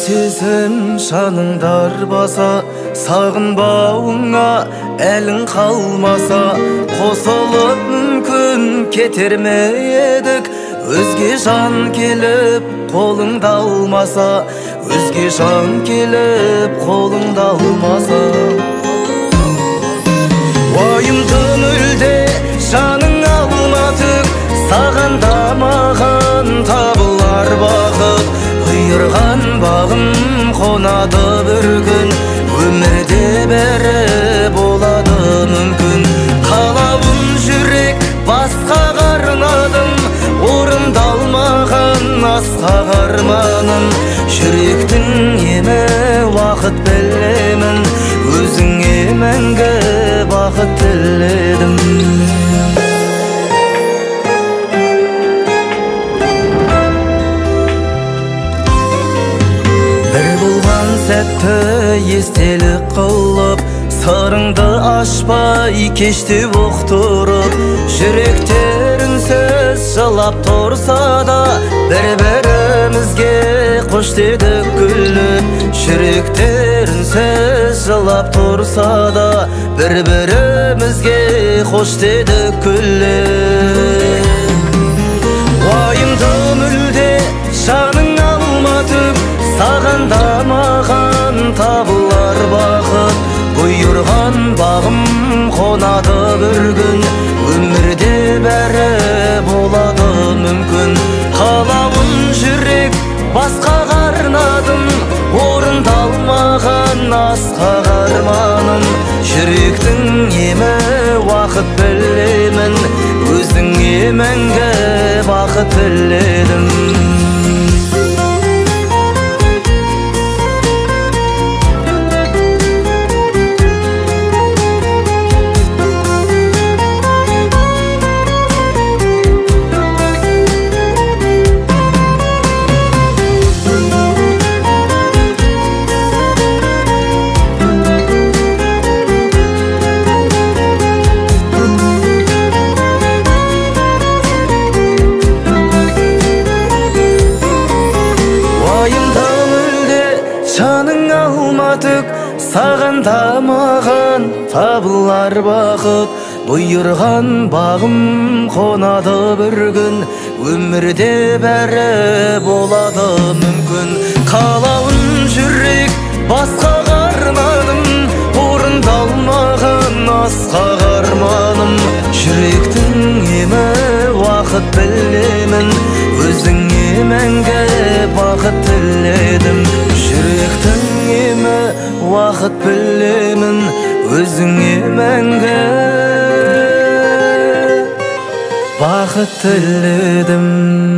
сезім жаныңдар баса, сағынбауыңа әлің қалмаса, қосылып мүмкін кетер ме едік, өзге жан келіп қолыңда алмаса, өзге жан келіп қолыңда алмаса. Уайымды мүлде жаның алмадық, саған да маған табылар бақыт. Бұйырған бағым қонады бір күн, өмірде бәрі болады мүмкін. Қалауын жүрек басқаға арнадым, орындалмаған асқақ арманым. Жүректің емі уақыт білемін, өзіңе мәңгі бақыт тіледім. Бір болған сәтті естелік қылып, сырыңды ашпай кеште оқтырып, жүректерінсіз жылап тұрса да, бір-бірімізге қош дедік күліп. Жүректерінсіз жылап тұрса да, бір-бірімізге қош дедік күліп. Уайымды мүлде жаның алмадық, саған да маған табылар бақыт. Бұйырған бағым қонады бір күн, өмірде бәрі болады мүмкін. Қалауын жүрек басқаға арнадым, орындалмаған асқақ арманым. Жүректің емі уақыт білемін, өзіңе мәңгі бақыт тіледім. Жаның алмадық, саған да маған табылар бақыт. Бұйырған бағым қонады бір күн, өмірде бәрі болады мүмкін. Қалауын жүрек басқаға арнадым, орындалмаған асқақ арманым. Жүректің емі уақыт білемін, өзіңе мәңгі бақыт тіледім. Жүректің емі уақыт білемін, өзіңе мәңгі бақыт тіледім.